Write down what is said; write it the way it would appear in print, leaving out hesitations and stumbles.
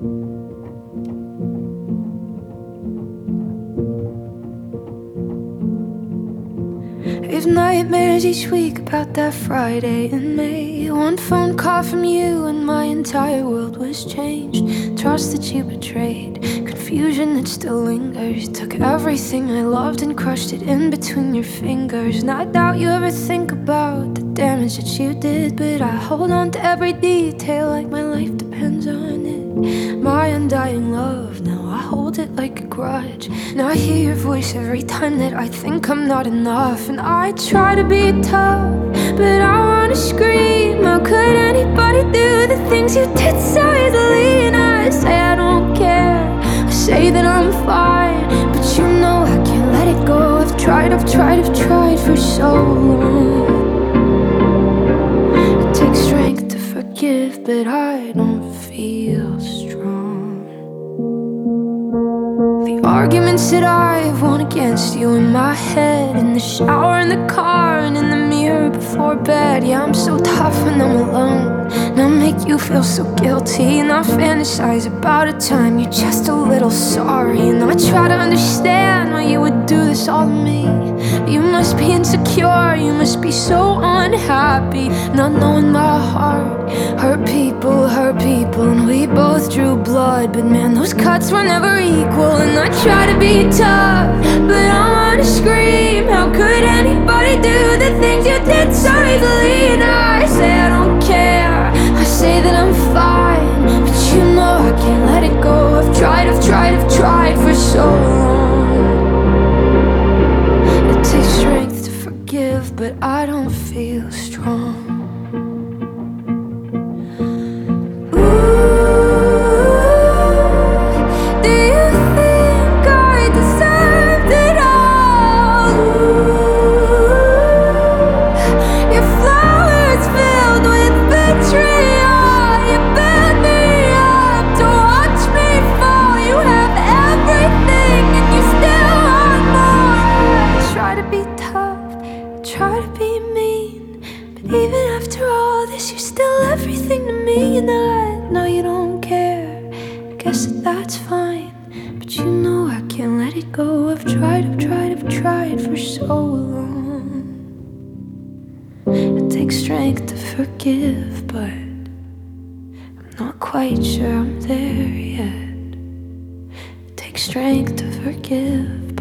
We have nightmares each week about that Friday in May. One phone call from you and my entire world was changed. Trust that you betrayed, confusion that still lingers. Took everything I loved and crushed it in between your fingers. And I doubt you ever think about the damage that you did, but I hold on to every detail like my life depends on it. My undying love, now I hold it like a grudge. And I hear your voice every time that I think I'm not enough. And I try to be tough, but I wanna scream. How could anybody do the things you did so easily? And I say I don't care, I say that I'm fine, but you know I can't let it go. I've tried for so long. It takes strength to forgive, but I don't feel strong. The arguments that I've won against you in my head, in the shower, in the car, and in the mirror before bed. Yeah, I'm so tough when I'm alone, and I make you feel so guilty. And I fantasize about a time you're just a little sorry. And I try to understand why you would do this all to me. You must be insecure, you must be so unhappy, not knowing my heart hurt people, and we both drew blood, but man, those cuts were never equal. And I try to be tough, but I wanna scream. How could anybody do the things you did so easily? And I say I don't care, I say that I'm fine, but you know I can't let it go. I've tried for so long. It takes strength to forgive, but I don't feel strong. Try to be mean, but even after all this, you're still everything to me. And I know you don't care, I guess that's fine, but you know I can't let it go. I've tried for so long. It takes strength to forgive, but I'm not quite sure I'm there yet. It takes strength to forgive,